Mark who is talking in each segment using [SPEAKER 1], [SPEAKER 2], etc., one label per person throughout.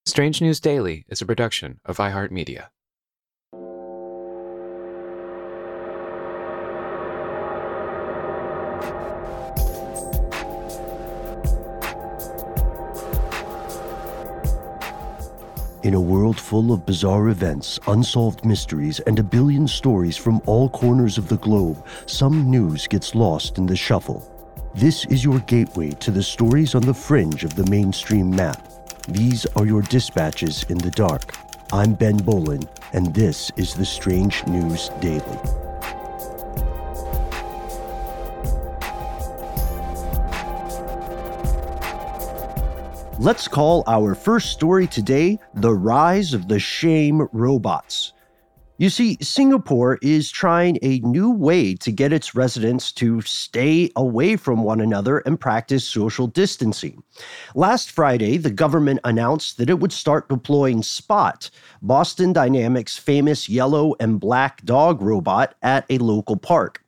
[SPEAKER 1] Strange News Daily is a production of iHeartMedia.
[SPEAKER 2] In a world full of bizarre events, unsolved mysteries, and a billion stories from all corners of the globe, some news gets lost in the shuffle. This is your gateway to the stories on the fringe of the mainstream map. These are your dispatches in the dark. I'm Ben Bolin, and this is the Strange News Daily. Let's call our first story today, The Rise of the Shame Robots. You see, Singapore is trying a new way to get its residents to stay away from one another and practice social distancing. Last Friday, the government announced that it would start deploying Spot, Boston Dynamics' famous yellow and black dog robot, at a local park.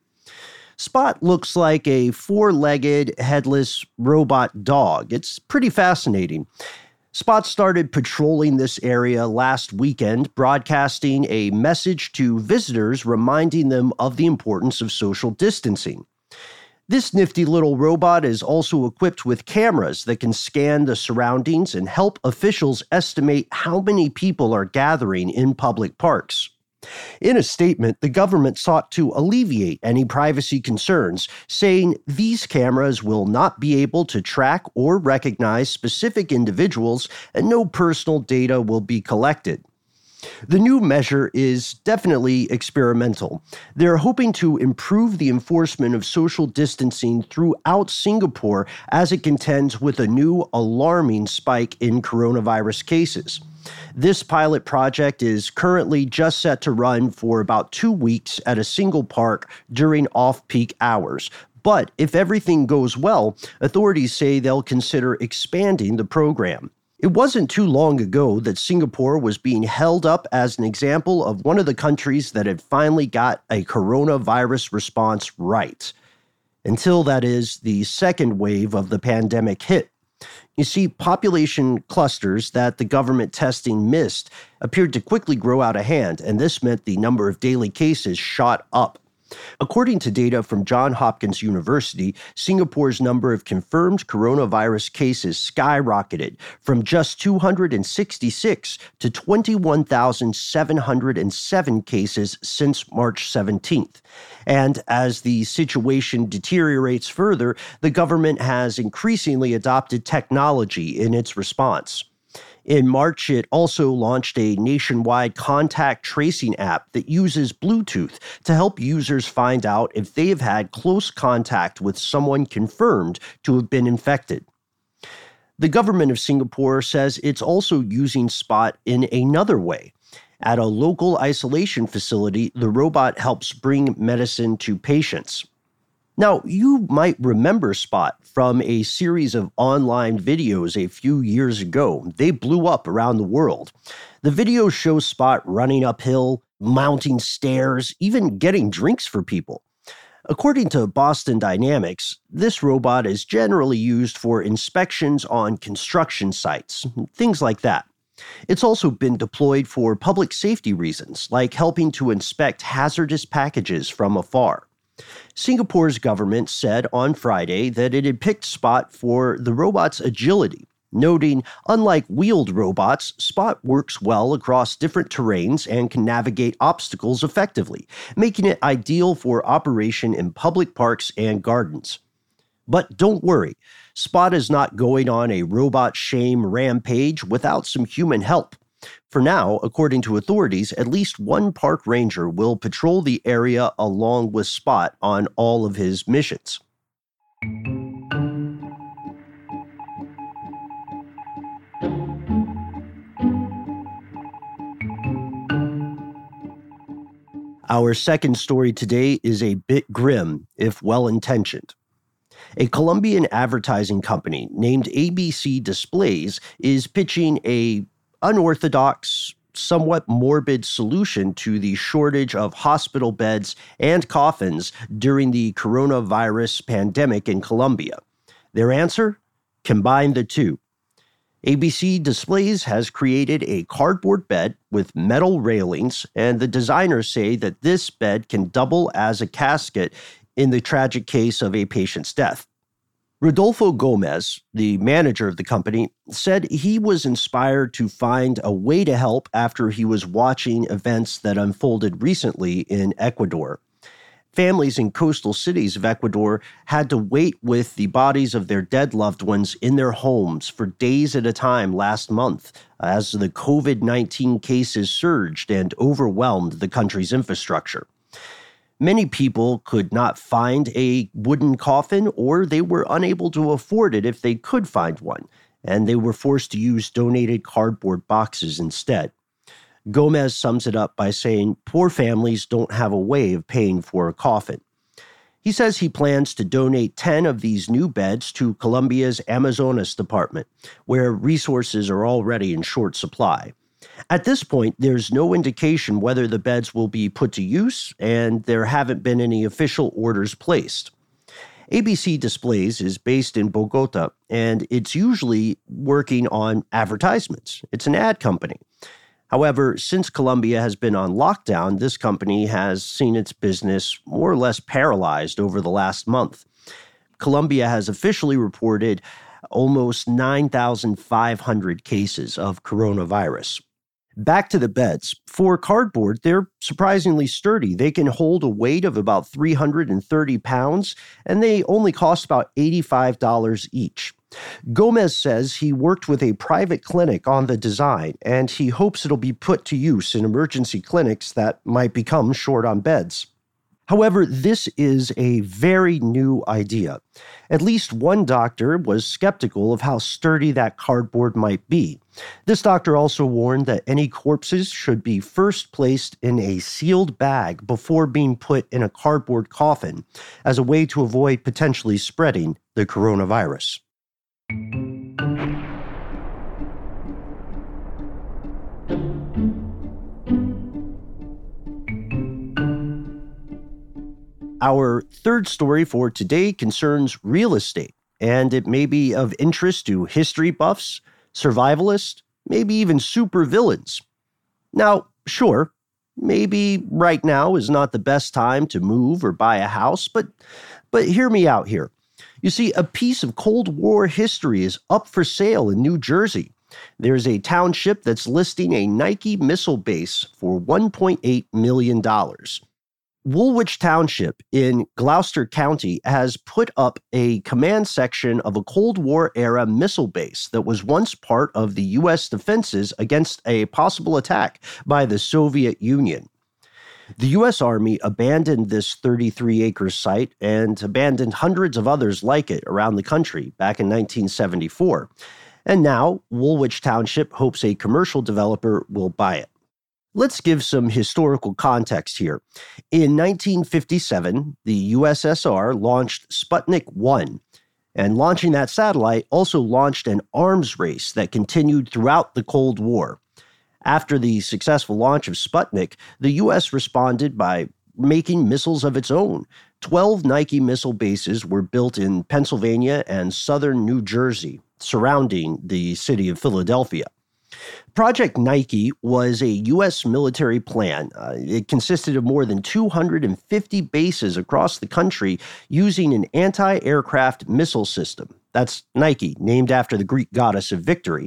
[SPEAKER 2] Spot looks like a four-legged, headless robot dog. It's pretty fascinating. Spot started patrolling this area last weekend, broadcasting a message to visitors reminding them of the importance of social distancing. This nifty little robot is also equipped with cameras that can scan the surroundings and help officials estimate how many people are gathering in public parks. In a statement, the government sought to alleviate any privacy concerns, saying these cameras will not be able to track or recognize specific individuals and no personal data will be collected. The new measure is definitely experimental. They're hoping to improve the enforcement of social distancing throughout Singapore as it contends with a new alarming spike in coronavirus cases. This pilot project is currently just set to run for about 2 weeks at a single park during off-peak hours. But if everything goes well, authorities say they'll consider expanding the program. It wasn't too long ago that Singapore was being held up as an example of one of the countries that had finally got a coronavirus response right. Until, that is, the second wave of the pandemic hit. You see, population clusters that the government testing missed appeared to quickly grow out of hand, and this meant the number of daily cases shot up. According to data from Johns Hopkins University, Singapore's number of confirmed coronavirus cases skyrocketed from just 266 to 21,707 cases since March 17th. And as the situation deteriorates further, the government has increasingly adopted technology in its response. In March, it also launched a nationwide contact tracing app that uses Bluetooth to help users find out if they have had close contact with someone confirmed to have been infected. The government of Singapore says it's also using Spot in another way. At a local isolation facility, the robot helps bring medicine to patients. Now, you might remember Spot from a series of online videos a few years ago. They blew up around the world. The videos show Spot running uphill, mounting stairs, even getting drinks for people. According to Boston Dynamics, this robot is generally used for inspections on construction sites, things like that. It's also been deployed for public safety reasons, like helping to inspect hazardous packages from afar. Singapore's government said on Friday that it had picked Spot for the robot's agility, noting, unlike wheeled robots, Spot works well across different terrains and can navigate obstacles effectively, making it ideal for operation in public parks and gardens. But don't worry, Spot is not going on a robot shame rampage without some human help. For now, according to authorities, at least one park ranger will patrol the area along with Spot on all of his missions. Our second story today is a bit grim, if well-intentioned. A Colombian advertising company named ABC Displays is pitching a unorthodox, somewhat morbid solution to the shortage of hospital beds and coffins during the coronavirus pandemic in Colombia. Their answer? Combine the two. ABC Displays has created a cardboard bed with metal railings, and the designers say that this bed can double as a casket in the tragic case of a patient's death. Rodolfo Gomez, the manager of the company, said he was inspired to find a way to help after he was watching events that unfolded recently in Ecuador. Families in coastal cities of Ecuador had to wait with the bodies of their dead loved ones in their homes for days at a time last month as the COVID-19 cases surged and overwhelmed the country's infrastructure. Many people could not find a wooden coffin, or they were unable to afford it if they could find one, and they were forced to use donated cardboard boxes instead. Gomez sums it up by saying poor families don't have a way of paying for a coffin. He says he plans to donate 10 of these new beds to Colombia's Amazonas department, where resources are already in short supply. At this point, there's no indication whether the beds will be put to use, and there haven't been any official orders placed. ABC Displays is based in Bogota, and it's usually working on advertisements. It's an ad company. However, since Colombia has been on lockdown, this company has seen its business more or less paralyzed over the last month. Colombia has officially reported almost 9,500 cases of coronavirus. Back to the beds. For cardboard, they're surprisingly sturdy. They can hold a weight of about 330 pounds, and they only cost about $85 each. Gomez says he worked with a private clinic on the design, and he hopes it'll be put to use in emergency clinics that might become short on beds. However, this is a very new idea. At least one doctor was skeptical of how sturdy that cardboard might be. This doctor also warned that any corpses should be first placed in a sealed bag before being put in a cardboard coffin as a way to avoid potentially spreading the coronavirus. Our third story for today concerns real estate, and it may be of interest to history buffs, survivalists, maybe even supervillains. Now, sure, maybe right now is not the best time to move or buy a house, but hear me out here. You see, a piece of Cold War history is up for sale in New Jersey. There's a township that's listing a Nike missile base for $1.8 million. Woolwich Township in Gloucester County has put up a command section of a Cold War-era missile base that was once part of the U.S. defenses against a possible attack by the Soviet Union. The U.S. Army abandoned this 33-acre site and abandoned hundreds of others like it around the country back in 1974. And now, Woolwich Township hopes a commercial developer will buy it. Let's give some historical context here. In 1957, the USSR launched Sputnik 1, and launching that satellite also launched an arms race that continued throughout the Cold War. After the successful launch of Sputnik, the U.S. responded by making missiles of its own. 12 Nike missile bases were built in Pennsylvania and southern New Jersey, surrounding the city of Philadelphia. Project Nike was a U.S. military plan. It consisted of more than 250 bases across the country using an anti-aircraft missile system. That's Nike, named after the Greek goddess of victory.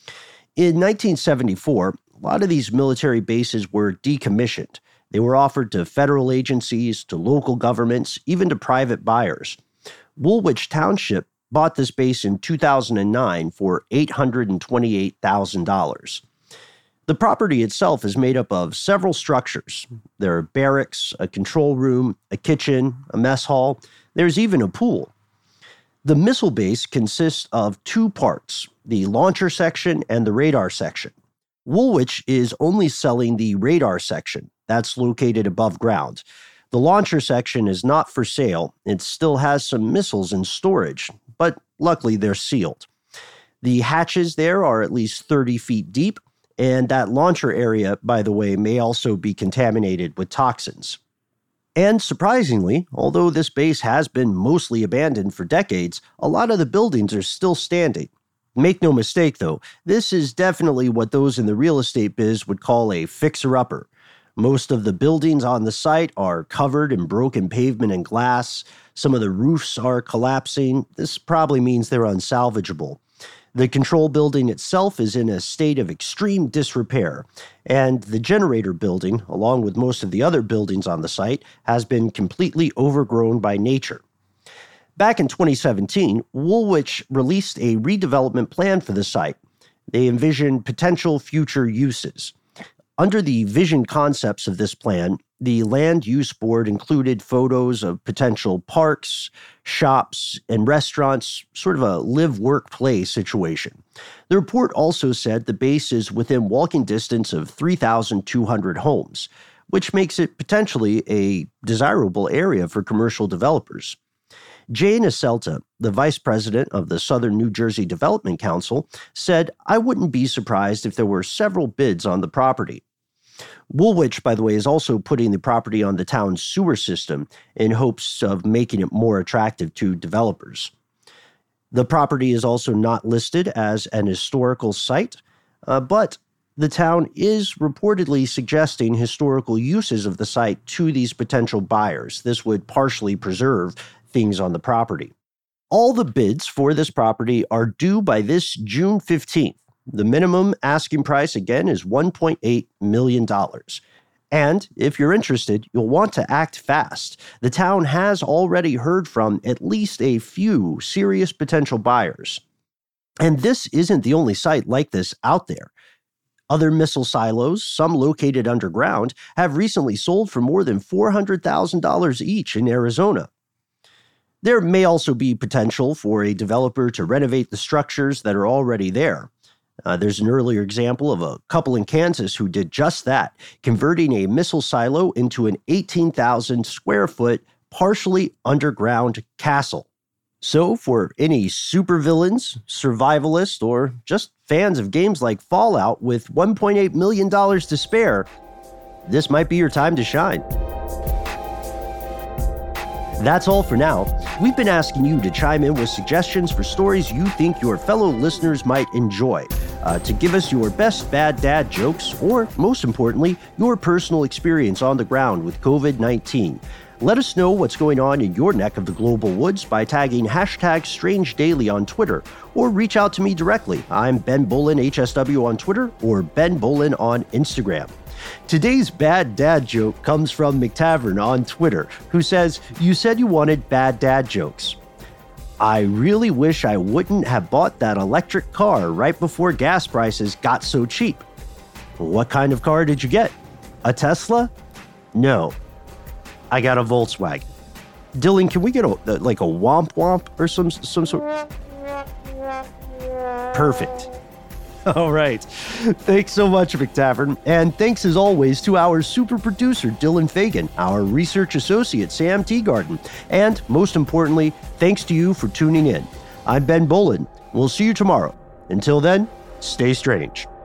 [SPEAKER 2] In 1974, a lot of these military bases were decommissioned. They were offered to federal agencies, to local governments, even to private buyers. Woolwich Township bought this base in 2009 for $828,000. The property itself is made up of several structures. There are barracks, a control room, a kitchen, a mess hall. There's even a pool. The missile base consists of two parts, the launcher section and the radar section. Woolwich is only selling the radar section. That's located above ground. The launcher section is not for sale. It still has some missiles in storage, but luckily they're sealed. The hatches there are at least 30 feet deep, and that launcher area, by the way, may also be contaminated with toxins. And surprisingly, although this base has been mostly abandoned for decades, a lot of the buildings are still standing. Make no mistake, though, this is definitely what those in the real estate biz would call a fixer-upper. Most of the buildings on the site are covered in broken pavement and glass. Some of the roofs are collapsing. This probably means they're unsalvageable. The control building itself is in a state of extreme disrepair, and the generator building, along with most of the other buildings on the site, has been completely overgrown by nature. Back in 2017, Woolwich released a redevelopment plan for the site. They envisioned potential future uses. Under the vision concepts of this plan, the Land Use Board included photos of potential parks, shops, and restaurants, sort of a live-work-play situation. The report also said the base is within walking distance of 3,200 homes, which makes it potentially a desirable area for commercial developers. Jane Aselta, the vice president of the Southern New Jersey Development Council, said, "I wouldn't be surprised if there were several bids on the property." Woolwich, by the way, is also putting the property on the town's sewer system in hopes of making it more attractive to developers. The property is also not listed as an historical site, but the town is reportedly suggesting historical uses of the site to these potential buyers. This would partially preserve things on the property. All the bids for this property are due by this June 15th. The minimum asking price, again, is $1.8 million. And if you're interested, you'll want to act fast. The town has already heard from at least a few serious potential buyers. And this isn't the only site like this out there. Other missile silos, some located underground, have recently sold for more than $400,000 each in Arizona. There may also be potential for a developer to renovate the structures that are already there. There's an earlier example of a couple in Kansas who did just that, converting a missile silo into an 18,000 square foot, partially underground castle. So for any supervillains, survivalists, or just fans of games like Fallout with $1.8 million to spare, this might be your time to shine. That's all for now. We've been asking you to chime in with suggestions for stories you think your fellow listeners might enjoy, to give us your best bad dad jokes, or, most importantly, your personal experience on the ground with COVID-19. Let us know what's going on in your neck of the global woods by tagging #StrangeDaily on Twitter, or reach out to me directly. I'm Ben Bowlin, HSW on Twitter, or Ben Bowlin on Instagram. Today's bad dad joke comes from McTavern on Twitter, who says, "You said you wanted bad dad jokes. I really wish I wouldn't have bought that electric car right before gas prices got so cheap." What kind of car did you get? A Tesla? No. I got a Volkswagen. Dylan, can we get a womp womp or some sort? Perfect. All right. Thanks so much, McTavern. And thanks as always to our super producer, Dylan Fagan, our research associate, Sam Teagarden, and most importantly, thanks to you for tuning in. I'm Ben Bowlin. We'll see you tomorrow. Until then, stay strange.